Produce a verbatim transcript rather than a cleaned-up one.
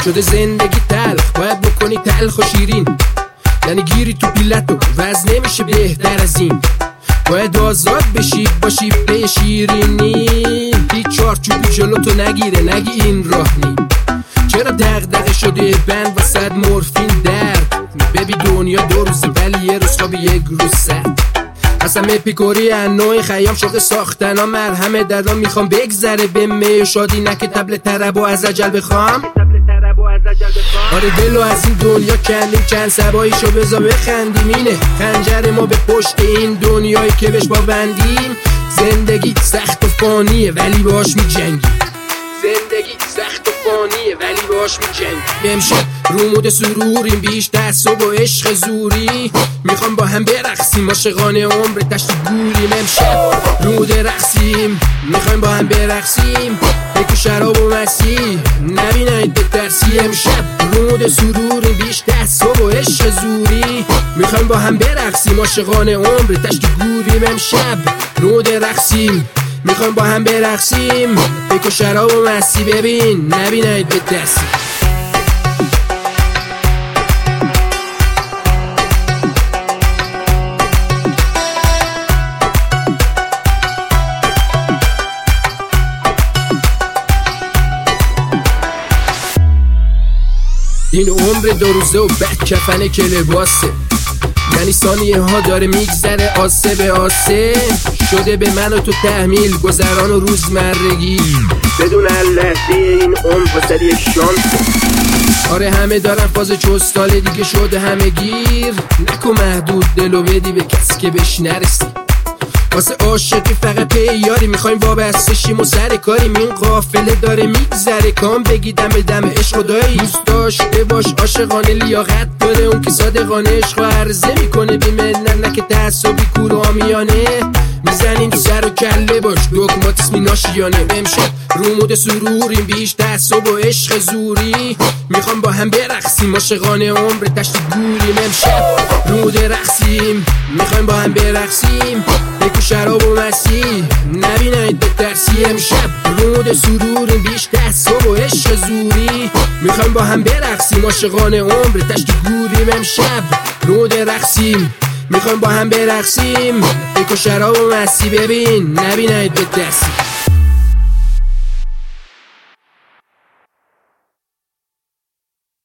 شده زندگی تلخ، باید بکنی تلخ و شیرین، یعنی گیری تو پیلت و وزن نمیشه بهتر از این. باید آزاد بشی باشی به شیرینی، هیچ چارچوبی جلو تو نگیره نگی این راه نیم. چرا دغدغه شده بند وسط مورفین درد؟ ببی دنیا دو روزه ولی یه روز خوابی یک روز سرد. اصلا اپیکوری انوی خیام شوق ساختن ها مرهمه دردان میخوام بگذره به می شادی نه که تبل طرب و از اجل بخوام. آره دلو از این دنیا کندیم چند سباییشو بزا بخندیم، اینه خنجر ما به پشت این دنیایی که بهش با بندیم. زندگی سخت و فانیه ولی باش می جنگیم، زندگی سخت و فانیه ولی باش می جنگیم. امشب رو مود سروریم بیش تعصب و عشق زوری، میخوام با هم برقصیم عاشقانه عمر تشت گوریم. امشب رو مود رقصیم میخوایم با هم برقصیم، بکو شراب و مسیح نبینید بترسی. امشب رو مود سروریم بیش تعصب و عشق زوری، میخوایم با هم برقصیم عاشقانه عمر تشت گوریم. امشب رو مود رقصیم میخوایم با هم برقصیم، بکو شراب و مسیح ببین نبینید بترسی. این عمر دو روزه و بد کفنه که لباسه، یعنی ثانیه ها داره میگذره آسه به آسه. شده به من و تو تحمیل گذران و روزمرگی، بدون لحظه این عمر واسه یک شانس. آره همه دارن فاز چستال دیگه شده همه گیر، نکو محدود دلو بدی به کسی که بهش نرسی. واسه عاشقی فقط پیاری میخوایم وابسته شیم و سر کاریم، این قافله داره میگذره کام بگی دم دم عشق و دایی. دوست داشته باش عاشقانه لیاقت داره اون که صادقانه عشق و عرضه میکنه بیمنن نه که تعصبی کور و آمیانه. میزنیم تو سر و کله باش دوکماتیسمی ناشیانه. امشب رو مود سروریم بیش تعصب و عشق زوری، میخوام با هم برقصیم عاشقانه عمر تشت گوریم. امشب رو مود رقصیم میخوایم با هم برقصیم، بکو شراب و مسیح نبینید بترسی. امشب رو مود سروریم بیش تعصب و عشق زوری، میخوایم با هم برقصیم عاشقانه عمر تشت گوریم. امشب رو مود رقصیم میخوایم با هم برقصیم، بکو شراب و مسیح ببین نبینید بترسی.